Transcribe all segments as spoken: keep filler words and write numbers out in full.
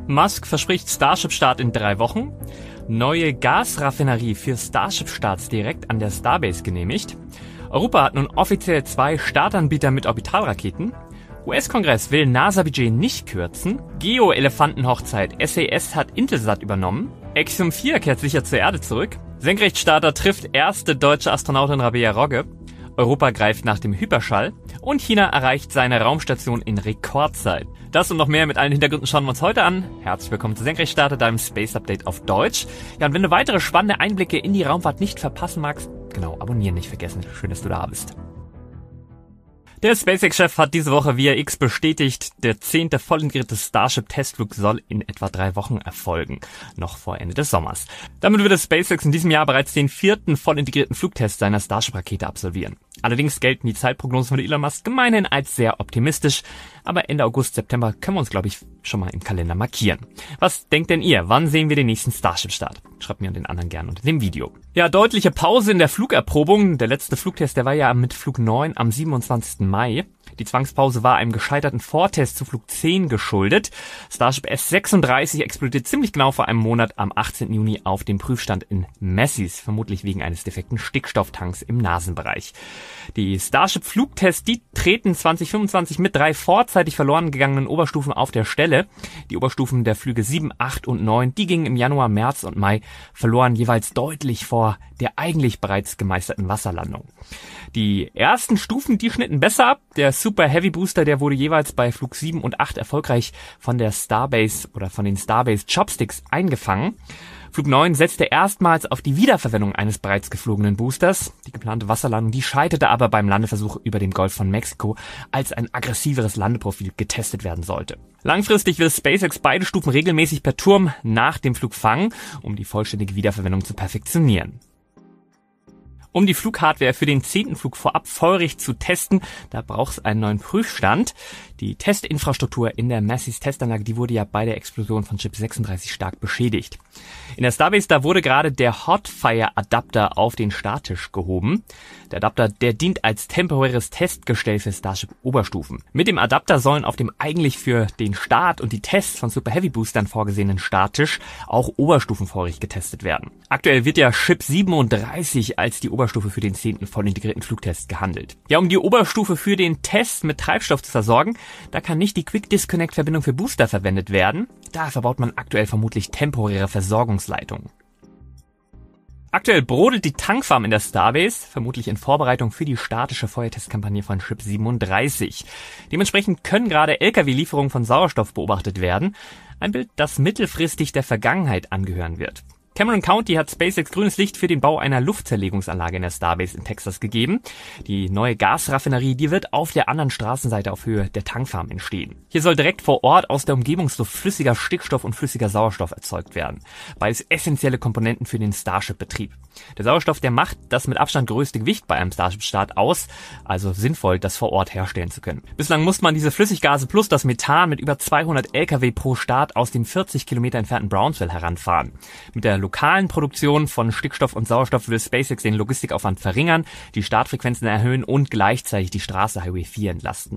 Musk verspricht Starship-Start in drei Wochen. Neue Gasraffinerie für Starship-Starts direkt an der Starbase genehmigt. Europa hat nun offiziell zwei Startanbieter mit Orbitalraketen. U S-Kongress will NASA-Budget nicht kürzen. Geo-Elefantenhochzeit. S A S hat Intelsat übernommen. Axiom vier kehrt sicher zur Erde zurück. Senkrechtstarter trifft erste deutsche Astronautin Rabea Rogge. Europa greift nach dem Hyperschall. Und China erreicht seine Raumstation in Rekordzeit. Das und noch mehr mit allen Hintergründen schauen wir uns heute an. Herzlich willkommen zu Senkrechtstarter, deinem Space Update auf Deutsch. Ja, und wenn du weitere spannende Einblicke in die Raumfahrt nicht verpassen magst, genau, abonnieren nicht vergessen. Schön, dass du da bist. Der SpaceX-Chef hat diese Woche via X bestätigt, der zehnte voll integrierte Starship-Testflug soll in etwa drei Wochen erfolgen, noch vor Ende des Sommers. Damit würde SpaceX in diesem Jahr bereits den vierten voll integrierten Flugtest seiner Starship-Rakete absolvieren. Allerdings gelten die Zeitprognosen von Elon Musk gemeinhin als sehr optimistisch, aber Ende August, September können wir uns, glaube ich, schon mal im Kalender markieren. Was denkt denn ihr? Wann sehen wir den nächsten Starship-Start? Schreibt mir und den anderen gerne unter dem Video. Ja, deutliche Pause in der Flugerprobung. Der letzte Flugtest, der war ja mit Flug neun am siebenundzwanzigsten Mai. Die Zwangspause war einem gescheiterten Vortest zu Flug zehn geschuldet. Starship S sechsunddreißig explodiert ziemlich genau vor einem Monat am achtzehnten Juni auf dem Prüfstand in Massey's, vermutlich wegen eines defekten Stickstofftanks im Nasenbereich. Die Starship-Flugtests, die treten zwanzig fünfundzwanzig mit drei vorzeitig verloren gegangenen Oberstufen auf der Stelle. Die Oberstufen der Flüge sieben, acht und neun, die gingen im Januar, März und Mai verloren, jeweils deutlich vor der eigentlich bereits gemeisterten Wasserlandung. Die ersten Stufen, die schnitten besser ab. Der Super Heavy Booster, der wurde jeweils bei Flug sieben und acht erfolgreich von der Starbase oder von den Starbase Chopsticks eingefangen. Flug neun setzte erstmals auf die Wiederverwendung eines bereits geflogenen Boosters. Die geplante Wasserlandung, die scheiterte aber beim Landeversuch über dem Golf von Mexiko, als ein aggressiveres Landeprofil getestet werden sollte. Langfristig will SpaceX beide Stufen regelmäßig per Turm nach dem Flug fangen, um die vollständige Wiederverwendung zu perfektionieren. Um die Flughardware für den zehnten Flug vorab feurig zu testen, da braucht es einen neuen Prüfstand. Die Testinfrastruktur in der Massey's Testanlage, die wurde ja bei der Explosion von Chip sechsunddreißig stark beschädigt. In der Starbase, da wurde gerade der Hotfire-Adapter auf den Starttisch gehoben. Der Adapter, der dient als temporäres Testgestell für Starship-Oberstufen. Mit dem Adapter sollen auf dem eigentlich für den Start und die Tests von Super Heavy Boostern vorgesehenen Starttisch auch oberstufenfeurig getestet werden. Aktuell wird ja Chip siebenunddreißig als die Oberstufe für den zehnten voll integrierten Flugtest gehandelt. Ja, um die Oberstufe für den Test mit Treibstoff zu versorgen, da kann nicht die Quick Disconnect Verbindung für Booster verwendet werden. Da verbaut man aktuell vermutlich temporäre Versorgungsleitungen. Aktuell brodelt die Tankfarm in der Starbase, vermutlich in Vorbereitung für die statische Feuertestkampagne von Chip siebenunddreißig. Dementsprechend können gerade L K W-Lieferungen von Sauerstoff beobachtet werden. Ein Bild, das mittelfristig der Vergangenheit angehören wird. Cameron County hat SpaceX grünes Licht für den Bau einer Luftzerlegungsanlage in der Starbase in Texas gegeben. Die neue Gasraffinerie, die wird auf der anderen Straßenseite auf Höhe der Tankfarm entstehen. Hier soll direkt vor Ort aus der Umgebungsluft flüssiger Stickstoff und flüssiger Sauerstoff erzeugt werden. Beides essentielle Komponenten für den Starship-Betrieb. Der Sauerstoff, der macht das mit Abstand größte Gewicht bei einem Starship-Start aus, also sinnvoll, das vor Ort herstellen zu können. Bislang musste man diese Flüssiggase plus das Methan mit über zweihundert L K W pro Start aus dem vierzig Kilometer entfernten Brownsville heranfahren. Mit der lokalen Produktion von Stickstoff und Sauerstoff will SpaceX den Logistikaufwand verringern, die Startfrequenzen erhöhen und gleichzeitig die Straße Highway vier entlasten.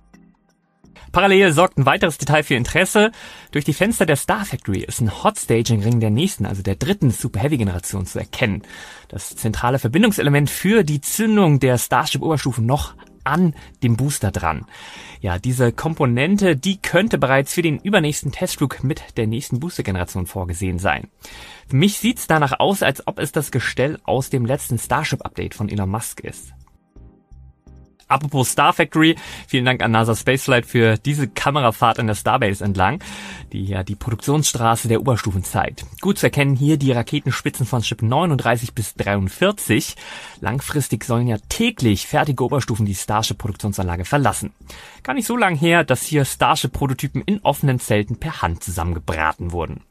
Parallel sorgt ein weiteres Detail für Interesse. Durch die Fenster der Star Factory ist ein Hot Staging Ring der nächsten, also der dritten Super Heavy Generation zu erkennen. Das zentrale Verbindungselement für die Zündung der Starship-Oberstufen noch an dem Booster dran. Ja, diese Komponente, die könnte bereits für den übernächsten Testflug mit der nächsten Booster-Generation vorgesehen sein. Für mich sieht's danach aus, als ob es das Gestell aus dem letzten Starship-Update von Elon Musk ist. Apropos Star Factory, vielen Dank an NASA Spaceflight für diese Kamerafahrt an der Starbase entlang, die ja die Produktionsstraße der Oberstufen zeigt. Gut zu erkennen hier die Raketenspitzen von Chip neununddreißig bis dreiundvierzig. Langfristig sollen ja täglich fertige Oberstufen die Starship-Produktionsanlage verlassen. Gar nicht so lang her, dass hier Starship-Prototypen in offenen Zelten per Hand zusammengebraten wurden.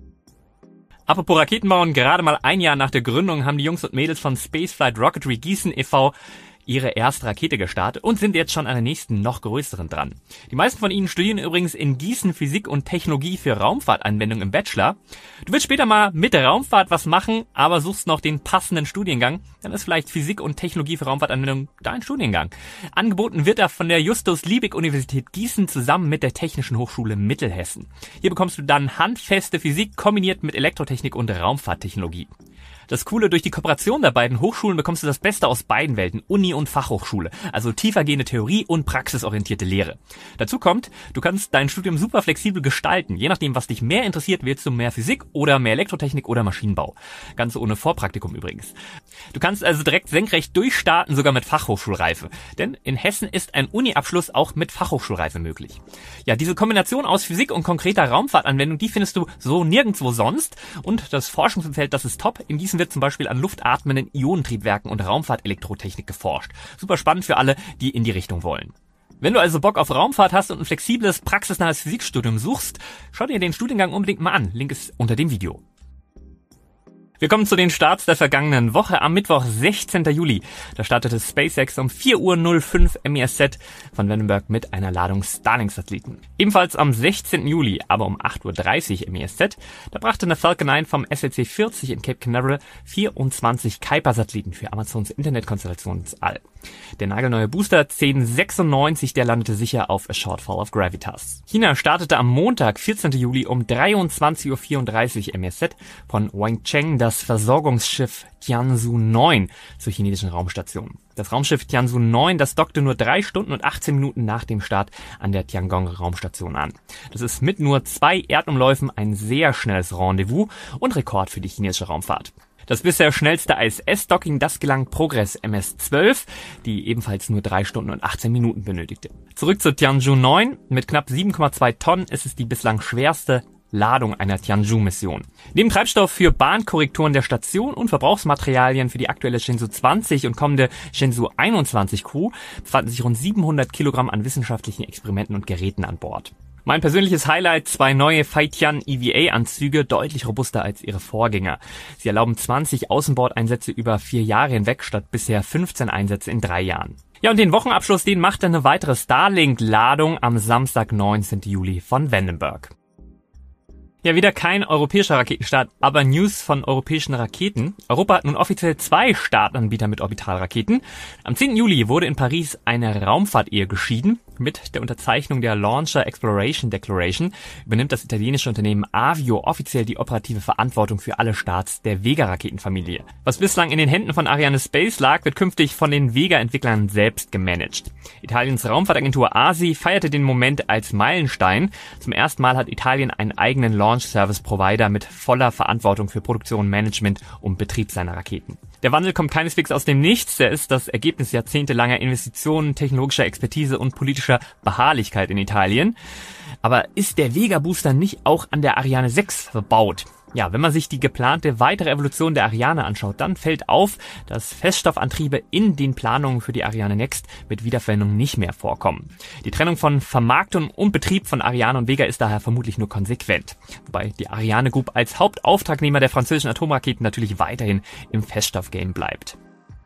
Apropos Raketenbauen, gerade mal ein Jahr nach der Gründung haben die Jungs und Mädels von Spaceflight Rocketry Gießen e V ihre erste Rakete gestartet und sind jetzt schon an der nächsten, noch größeren dran. Die meisten von ihnen studieren übrigens in Gießen Physik und Technologie für Raumfahrtanwendung im Bachelor. Du willst später mal mit der Raumfahrt was machen, aber suchst noch den passenden Studiengang, dann ist vielleicht Physik und Technologie für Raumfahrtanwendung dein Studiengang. Angeboten wird er von der Justus-Liebig-Universität Gießen zusammen mit der Technischen Hochschule Mittelhessen. Hier bekommst du dann handfeste Physik kombiniert mit Elektrotechnik und Raumfahrttechnologie. Das Coole, durch die Kooperation der beiden Hochschulen bekommst du das Beste aus beiden Welten, Uni und Fachhochschule, also tiefergehende Theorie und praxisorientierte Lehre. Dazu kommt, du kannst dein Studium super flexibel gestalten, je nachdem, was dich mehr interessiert, wählst du mehr Physik oder mehr Elektrotechnik oder Maschinenbau. Ganz ohne Vorpraktikum übrigens. Du kannst also direkt senkrecht durchstarten, sogar mit Fachhochschulreife, denn in Hessen ist ein Uni-Abschluss auch mit Fachhochschulreife möglich. Ja, diese Kombination aus Physik und konkreter Raumfahrtanwendung, die findest du so nirgendwo sonst und das Forschungsumfeld, das ist top. In Gießen wird zum Beispiel an luftatmenden Ionentriebwerken und Raumfahrtelektrotechnik geforscht. Super spannend für alle, die in die Richtung wollen. Wenn du also Bock auf Raumfahrt hast und ein flexibles, praxisnahes Physikstudium suchst, schau dir den Studiengang unbedingt mal an. Link ist unter dem Video. Wir kommen zu den Starts der vergangenen Woche. Am Mittwoch, sechzehnten Juli, da startete SpaceX um vier Uhr null fünf M E S Z von Vandenberg mit einer Ladung Starlink-Satelliten. Ebenfalls am sechzehnten Juli, aber um acht Uhr dreißig M E S Z, da brachte eine Falcon neun vom S L C vierzig in Cape Canaveral vierundzwanzig Kuiper-Satelliten für Amazons Internetkonstellation ins All. Der nagelneue Booster zehn sechsundneunzig, der landete sicher auf A Shortfall of Gravitas. China startete am Montag, vierzehnten Juli um dreiundzwanzig Uhr vierunddreißig M E S Z von Wangcheng das Versorgungsschiff Tianzhou neun zur chinesischen Raumstation. Das Raumschiff Tianzhou neun, das dockte nur drei Stunden und achtzehn Minuten nach dem Start an der Tiangong-Raumstation an. Das ist mit nur zwei Erdumläufen ein sehr schnelles Rendezvous und Rekord für die chinesische Raumfahrt. Das bisher schnellste I S S-Docking, das gelang Progress M S zwölf, die ebenfalls nur drei Stunden und achtzehn Minuten benötigte. Zurück zu Tianzhou neun. Mit knapp sieben Komma zwei Tonnen ist es die bislang schwerste Ladung einer Tianzhou-Mission. Neben Treibstoff für Bahnkorrekturen der Station und Verbrauchsmaterialien für die aktuelle Shenzhou zwanzig und kommende Shenzhou einundzwanzig Crew befanden sich rund siebenhundert Kilogramm an wissenschaftlichen Experimenten und Geräten an Bord. Mein persönliches Highlight, zwei neue Feitian E V A-Anzüge, deutlich robuster als ihre Vorgänger. Sie erlauben zwanzig Außenbordeinsätze über vier Jahre hinweg statt bisher fünfzehn Einsätze in drei Jahren. Ja, und den Wochenabschluss, den machte eine weitere Starlink-Ladung am Samstag, neunzehnten Juli von Vandenberg. Ja, wieder kein europäischer Raketenstart, aber News von europäischen Raketen. Europa hat nun offiziell zwei Startanbieter mit Orbitalraketen. Am zehnten Juli wurde in Paris eine Raumfahrtehe geschieden. Mit der Unterzeichnung der Launcher Exploration Declaration übernimmt das italienische Unternehmen Avio offiziell die operative Verantwortung für alle Starts der Vega-Raketenfamilie. Was bislang in den Händen von Arianespace lag, wird künftig von den Vega-Entwicklern selbst gemanagt. Italiens Raumfahrtagentur A S I feierte den Moment als Meilenstein. Zum ersten Mal hat Italien einen eigenen Launch-Service-Provider mit voller Verantwortung für Produktion, Management und Betrieb seiner Raketen. Der Wandel kommt keineswegs aus dem Nichts, der ist das Ergebnis jahrzehntelanger Investitionen, technologischer Expertise und politischer Beharrlichkeit in Italien. Aber ist der Vega-Booster nicht auch an der Ariane sechs verbaut? Ja, wenn man sich die geplante weitere Evolution der Ariane anschaut, dann fällt auf, dass Feststoffantriebe in den Planungen für die Ariane Next mit Wiederverwendung nicht mehr vorkommen. Die Trennung von Vermarktung und Betrieb von Ariane und Vega ist daher vermutlich nur konsequent. Wobei die Ariane Group als Hauptauftragnehmer der französischen Atomraketen natürlich weiterhin im Feststoffgame bleibt.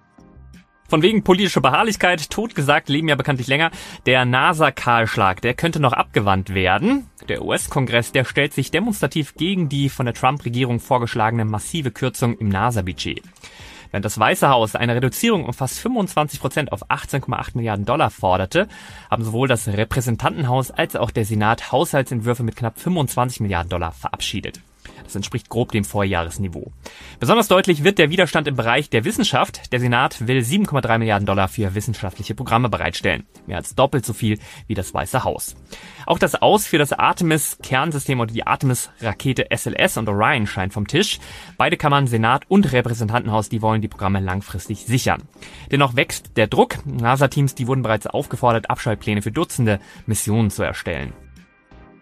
Von wegen politischer Beharrlichkeit, totgesagt leben ja bekanntlich länger. Der NASA-Kahlschlag, der könnte noch abgewandt werden. Der U S-Kongress, der stellt sich demonstrativ gegen die von der Trump-Regierung vorgeschlagene massive Kürzung im NASA-Budget. Während das Weiße Haus eine Reduzierung um fast fünfundzwanzig Prozent auf achtzehn Komma acht Milliarden Dollar forderte, haben sowohl das Repräsentantenhaus als auch der Senat Haushaltsentwürfe mit knapp fünfundzwanzig Milliarden Dollar verabschiedet. Das entspricht grob dem Vorjahresniveau. Besonders deutlich wird der Widerstand im Bereich der Wissenschaft. Der Senat will sieben Komma drei Milliarden Dollar für wissenschaftliche Programme bereitstellen. Mehr als doppelt so viel wie das Weiße Haus. Auch das Aus für das Artemis-Kernsystem oder die Artemis-Rakete S L S und Orion scheint vom Tisch. Beide Kammern, Senat und Repräsentantenhaus, die wollen die Programme langfristig sichern. Dennoch wächst der Druck. NASA-Teams, die wurden bereits aufgefordert, Abschaltpläne für Dutzende Missionen zu erstellen.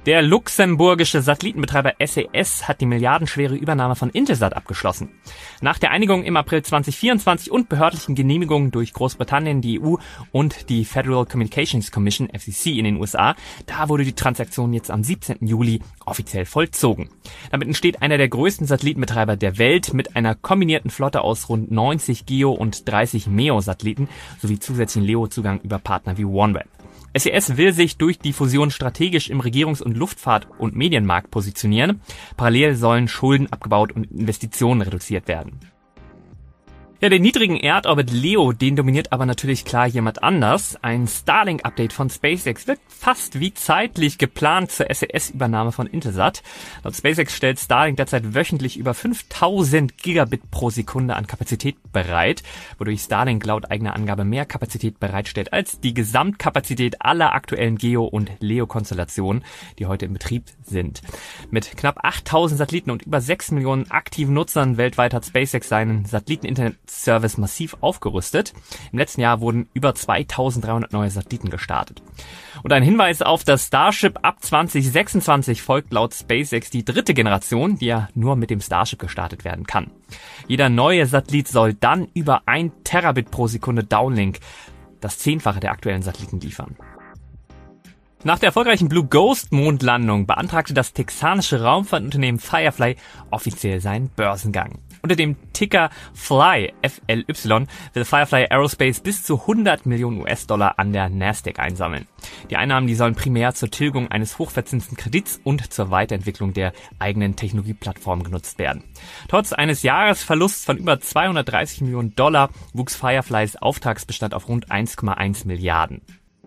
Der luxemburgische Satellitenbetreiber S E S hat die milliardenschwere Übernahme von Intelsat abgeschlossen. Nach der Einigung im April zwanzig vierundzwanzig und behördlichen Genehmigungen durch Großbritannien, die E U und die Federal Communications Commission, F C C in den U S A, da wurde die Transaktion jetzt am siebzehnten Juli offiziell vollzogen. Damit entsteht einer der größten Satellitenbetreiber der Welt mit einer kombinierten Flotte aus rund neunzig Geo- und dreißig MEO-Satelliten sowie zusätzlichen L E O-Zugang über Partner wie OneWeb. S E S will sich durch die Fusion strategisch im Regierungs- und Luftfahrt- und Medienmarkt positionieren. Parallel sollen Schulden abgebaut und Investitionen reduziert werden. Ja, den niedrigen Erdorbit Leo, den dominiert aber natürlich klar jemand anders. Ein Starlink-Update von SpaceX wirkt fast wie zeitlich geplant zur S E S-Übernahme von Intelsat. Laut SpaceX stellt Starlink derzeit wöchentlich über fünftausend Gigabit pro Sekunde an Kapazität bereit, wodurch Starlink laut eigener Angabe mehr Kapazität bereitstellt als die Gesamtkapazität aller aktuellen Geo- und Leo-Konstellationen, die heute in Betrieb sind. Mit knapp achttausend Satelliten und über sechs Millionen aktiven Nutzern weltweit hat SpaceX seinen Satelliten-Internet Service massiv aufgerüstet. Im letzten Jahr wurden über zweitausenddreihundert neue Satelliten gestartet. Und ein Hinweis auf das Starship: ab zwanzig sechsundzwanzig folgt laut SpaceX die dritte Generation, die ja nur mit dem Starship gestartet werden kann. Jeder neue Satellit soll dann über ein Terabit pro Sekunde Downlink, das Zehnfache der aktuellen Satelliten, liefern. Nach der erfolgreichen Blue Ghost Mondlandung beantragte das texanische Raumfahrtunternehmen Firefly offiziell seinen Börsengang. Unter dem Ticker Fly, F L Y, will Firefly Aerospace bis zu hundert Millionen U S-Dollar an der Nasdaq einsammeln. Die Einnahmen, die sollen primär zur Tilgung eines hochverzinsten Kredits und zur Weiterentwicklung der eigenen Technologieplattform genutzt werden. Trotz eines Jahresverlusts von über zweihundertdreißig Millionen Dollar wuchs Fireflys Auftragsbestand auf rund eins Komma eins Milliarden.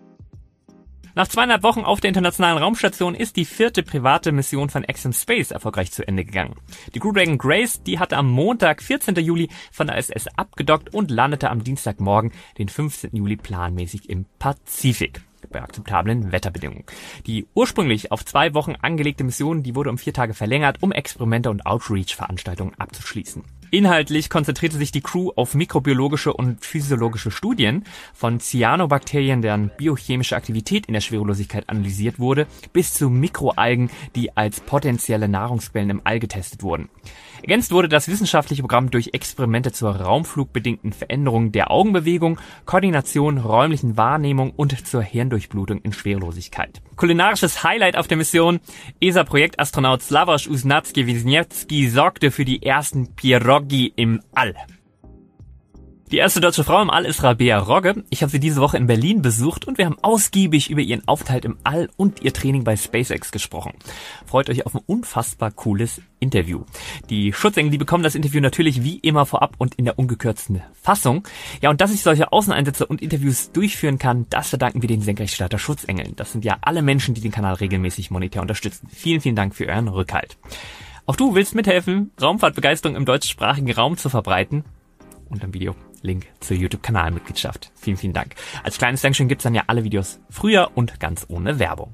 Nach zweieinhalb Wochen auf der internationalen Raumstation ist die vierte private Mission von Axiom Space erfolgreich zu Ende gegangen. Die Crew Dragon Grace, die hatte am Montag, vierzehnten Juli, von der I S S abgedockt und landete am Dienstagmorgen, den fünfzehnten Juli, planmäßig im Pazifik bei akzeptablen Wetterbedingungen. Die ursprünglich auf zwei Wochen angelegte Mission, die wurde um vier Tage verlängert, um Experimente und Outreach-Veranstaltungen abzuschließen. Inhaltlich konzentrierte sich die Crew auf mikrobiologische und physiologische Studien von Cyanobakterien, deren biochemische Aktivität in der Schwerelosigkeit analysiert wurde, bis zu Mikroalgen, die als potenzielle Nahrungsquellen im All getestet wurden. Ergänzt wurde das wissenschaftliche Programm durch Experimente zur raumflugbedingten Veränderung der Augenbewegung, Koordination, räumlichen Wahrnehmung und zur Hirndurchblutung in Schwerelosigkeit. Kulinarisches Highlight auf der Mission: E S A-Projektastronaut Slavoj Uznatski-Wisniewski sorgte für die ersten Pierogi im All. Die erste deutsche Frau im All ist Rabea Rogge. Ich habe sie diese Woche in Berlin besucht und wir haben ausgiebig über ihren Aufenthalt im All und ihr Training bei SpaceX gesprochen. Freut euch auf ein unfassbar cooles Interview. Die Schutzengel, die bekommen das Interview natürlich wie immer vorab und in der ungekürzten Fassung. Ja, und dass ich solche Außeneinsätze und Interviews durchführen kann, das verdanken wir den Senkrechtstarter Schutzengeln. Das sind ja alle Menschen, die den Kanal regelmäßig monetär unterstützen. Vielen, vielen Dank für euren Rückhalt. Auch du willst mithelfen, Raumfahrtbegeisterung im deutschsprachigen Raum zu verbreiten? Unter dem Video Link zur YouTube-Kanalmitgliedschaft. Vielen, vielen Dank. Als kleines Dankeschön gibt's dann ja alle Videos früher und ganz ohne Werbung.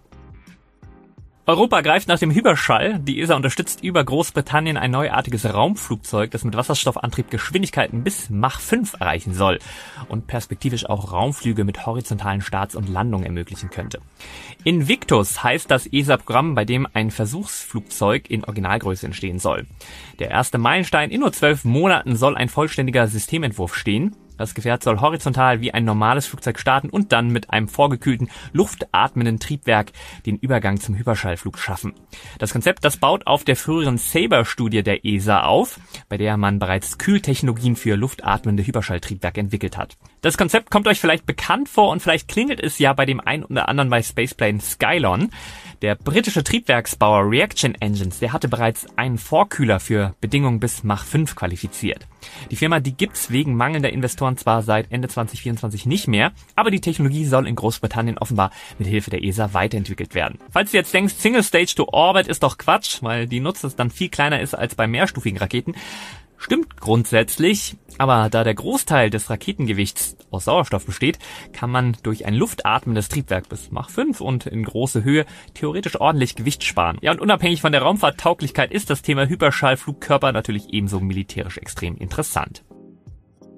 Europa greift nach dem Hyperschall. Die E S A unterstützt über Großbritannien ein neuartiges Raumflugzeug, das mit Wasserstoffantrieb Geschwindigkeiten bis Mach fünf erreichen soll und perspektivisch auch Raumflüge mit horizontalen Starts und Landungen ermöglichen könnte. Invictus heißt das E S A-Programm, bei dem ein Versuchsflugzeug in Originalgröße entstehen soll. Der erste Meilenstein: in nur zwölf Monaten soll ein vollständiger Systementwurf stehen. Das Gefährt soll horizontal wie ein normales Flugzeug starten und dann mit einem vorgekühlten, luftatmenden Triebwerk den Übergang zum Hyperschallflug schaffen. Das Konzept, das baut auf der früheren Sabre-Studie der E S A auf, bei der man bereits Kühltechnologien für luftatmende Hyperschalltriebwerke entwickelt hat. Das Konzept kommt euch vielleicht bekannt vor und vielleicht klingelt es ja bei dem einen oder anderen bei Spaceplane Skylon. Der britische Triebwerksbauer Reaction Engines, der hatte bereits einen Vorkühler für Bedingungen bis Mach fünf qualifiziert. Die Firma, die gibt's wegen mangelnder Investoren zwar seit Ende zwanzig vierundzwanzig nicht mehr, aber die Technologie soll in Großbritannien offenbar mit Hilfe der E S A weiterentwickelt werden. Falls du jetzt denkst, Single Stage to Orbit ist doch Quatsch, weil die Nutzlast dann viel kleiner ist als bei mehrstufigen Raketen, stimmt grundsätzlich, aber da der Großteil des Raketengewichts aus Sauerstoff besteht, kann man durch ein luftatmendes Triebwerk bis Mach fünf und in große Höhe theoretisch ordentlich Gewicht sparen. Ja, und unabhängig von der Raumfahrttauglichkeit ist das Thema Hyperschallflugkörper natürlich ebenso militärisch extrem interessant.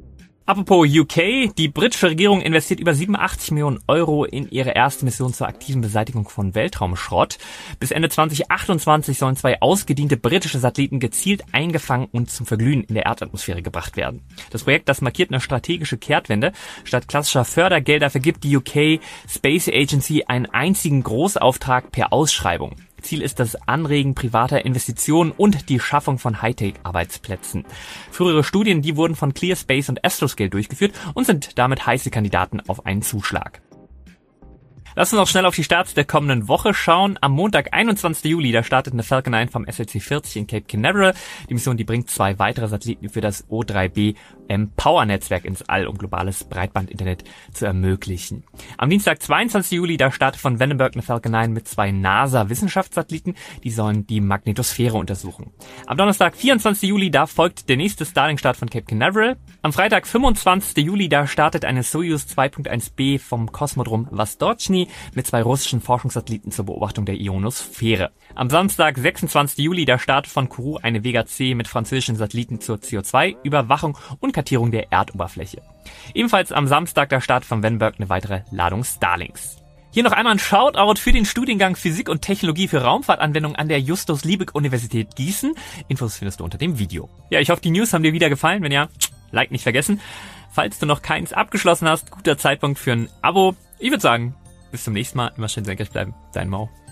Apropos U K, die britische Regierung investiert über siebenundachtzig Millionen Euro in ihre erste Mission zur aktiven Beseitigung von Weltraumschrott. Bis Ende zwanzig achtundzwanzig sollen zwei ausgediente britische Satelliten gezielt eingefangen und zum Verglühen in der Erdatmosphäre gebracht werden. Das Projekt, das markiert eine strategische Kehrtwende. Statt klassischer Fördergelder vergibt die U K Space Agency einen einzigen Großauftrag per Ausschreibung. Ziel ist das Anregen privater Investitionen und die Schaffung von Hightech-Arbeitsplätzen. Frühere Studien, die wurden von ClearSpace und Astroscale durchgeführt und sind damit heiße Kandidaten auf einen Zuschlag. Lass uns noch schnell auf die Starts der kommenden Woche schauen. Am Montag, einundzwanzigsten Juli, da startet eine Falcon neun vom S L C vierzig in Cape Canaveral. Die Mission, die bringt zwei weitere Satelliten für das O drei B M-Power-Netzwerk ins All, um globales Breitbandinternet zu ermöglichen. Am Dienstag, zweiundzwanzigsten Juli, da startet von Vandenberg eine Falcon neun mit zwei NASA-Wissenschaftssatelliten. Die sollen die Magnetosphäre untersuchen. Am Donnerstag, vierundzwanzigsten Juli, da folgt der nächste Starlink-Start von Cape Canaveral. Am Freitag, fünfundzwanzigsten Juli, da startet eine Soyuz zwei Punkt eins B vom Kosmodrom Vostochny mit zwei russischen Forschungssatelliten zur Beobachtung der Ionosphäre. Am Samstag, sechsundzwanzigsten Juli, da startet von Kourou eine Vega C mit französischen Satelliten zur C O zwei Überwachung und Kartierung der Erdoberfläche. Ebenfalls am Samstag, da startet von Vandenberg eine weitere Ladung Starlinks. Hier noch einmal ein Shoutout für den Studiengang Physik und Technologie für Raumfahrtanwendung an der Justus-Liebig-Universität Gießen. Infos findest du unter dem Video. Ja, ich hoffe, die News haben dir wieder gefallen. Wenn ja, Like nicht vergessen. Falls du noch keins abgeschlossen hast, guter Zeitpunkt für ein Abo. Ich würde sagen, bis zum nächsten Mal. Immer schön senkrecht bleiben. Dein Mau.